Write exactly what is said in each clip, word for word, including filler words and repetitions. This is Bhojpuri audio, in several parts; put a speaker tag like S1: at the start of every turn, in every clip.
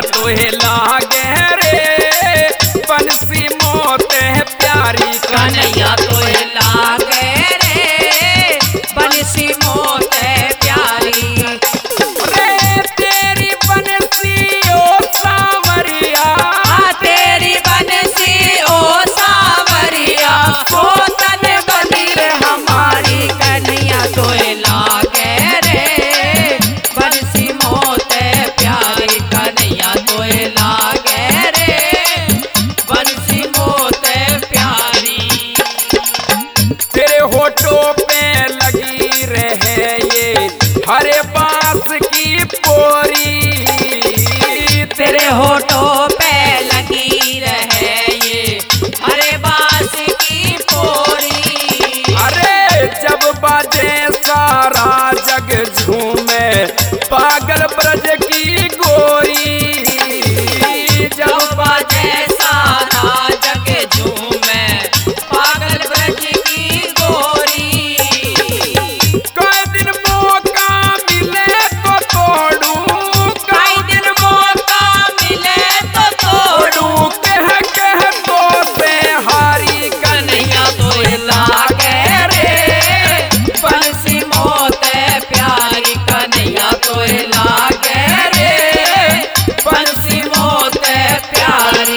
S1: तोहे लागे रे बंसी मोते प्यारी
S2: कन्हैया तोहे लागे रे बंसी मोते प्यारी।
S1: रे तेरी बंसी ओ सांवरिया
S2: तेरी बंसी ओ सांवरिया सोतन बनी रे हमारी कन्हैया तोहे लागे रे बंसी मोते प्यारी। कन्हैया तोहे लागे रे बंसी मोते प्यारी।
S1: तेरे होठों पे लगी रहे ये हरे बांस की पोरी।
S2: तेरे होठों पे लगी रहे ये हरे बांस की पोरी।
S1: अरे जब बाजे सारा जग झूमे पागल ब्रज की गोरी।
S2: जब बाजे सारा जग झूमे पागल ब्रज की गोरी।
S1: कोई दिन मौका मिले तो तोड़ूं,
S2: कई दिन मौका मिले तो तोड़ूं।
S1: कह कह तो से हारी
S2: कन्हैया तोहे लागे रे बंसी मोते प्यारी। कन्हैया तोहे लागे रे बंसी मोते प्यारी।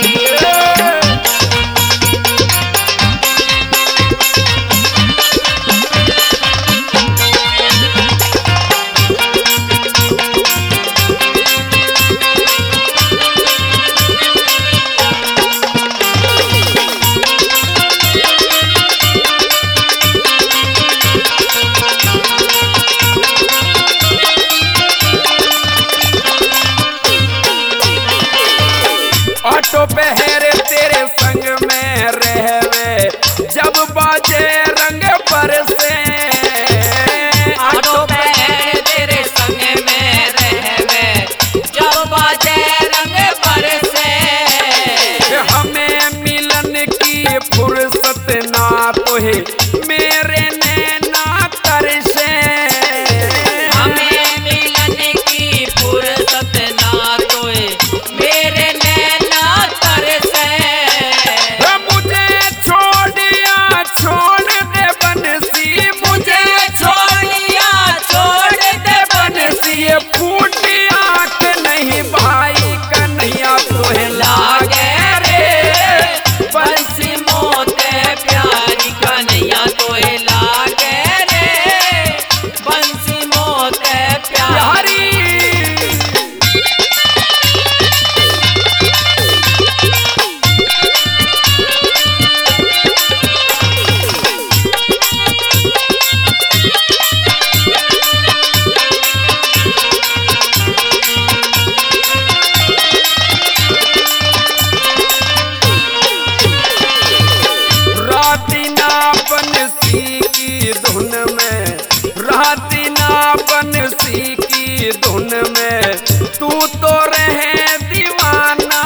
S1: ऑटो पहरे तेरे संग में रहवे जब बाजे रंग बरसे।
S2: ऑटो पे तेरे संग में रहवे जब बाजे रंग बरसे।
S1: हमें मिलन की फुर्सत ना तोहे मेरे नैना तरसे।
S2: हमें मिलन की फुर्सत ना तोहे मेरे नैना तरसे।
S1: मुझे छोड़िया छोड़ दे बंसी, मुझे
S2: छोड़िया छोड़ दे बंसी।
S1: ये फूटी आंख नहीं भाई कन्हैया तोहे
S2: लागे रे बंसी मोते प्यारी। कन्हैया तोहे लागे रे बंसी मोते प्यारी।
S1: प्यारी। राती ना बंसी की धुन में, राती ना बंसी की धुन में तू तो रहे दीवाना।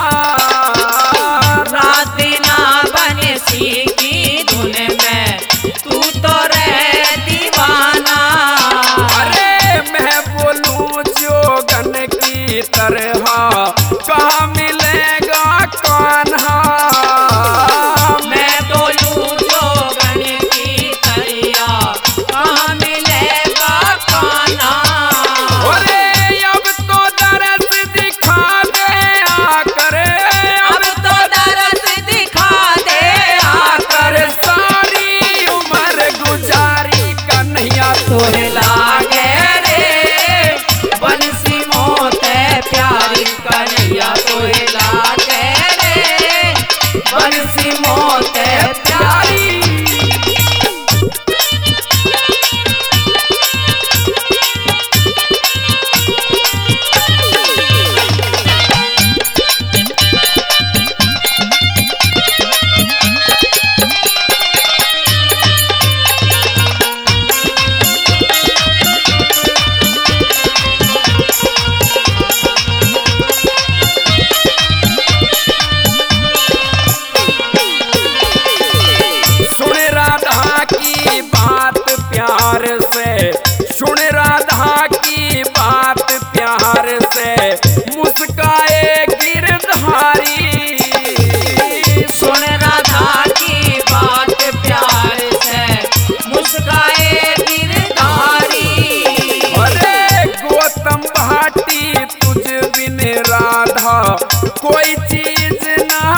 S2: रात ना बंसी की धुन में तू तो रहे दीवाना।
S1: अरे मैं बोलूं जोगन की तरह कहाँ मिलेगा कान्हा।
S2: मैं बोलूं जोगन की तैया कहाँ मिलेगा कान्हा।
S1: अरे अब तो दरस दिखा दे आकर,
S2: अब तो दरस दिखा दे आकर।
S1: सारी उम्र गुजारी कन्हैया
S2: तोहे लागे रे बंसी मोते प्यारी। कन्हैया तोहे लागे रे बंसी मोते प्यारी।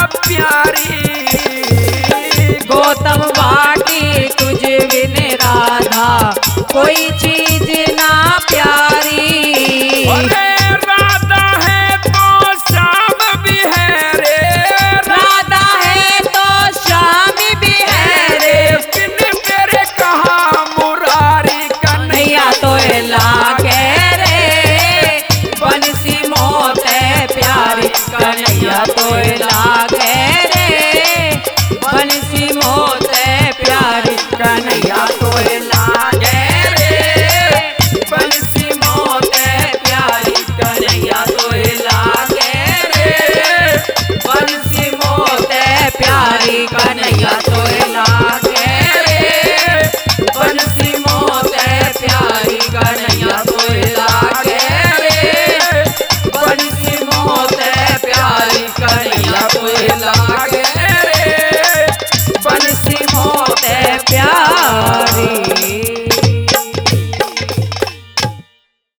S1: प्यारी।
S2: गौतम बाटी तुझ बिन राधा कोई चीज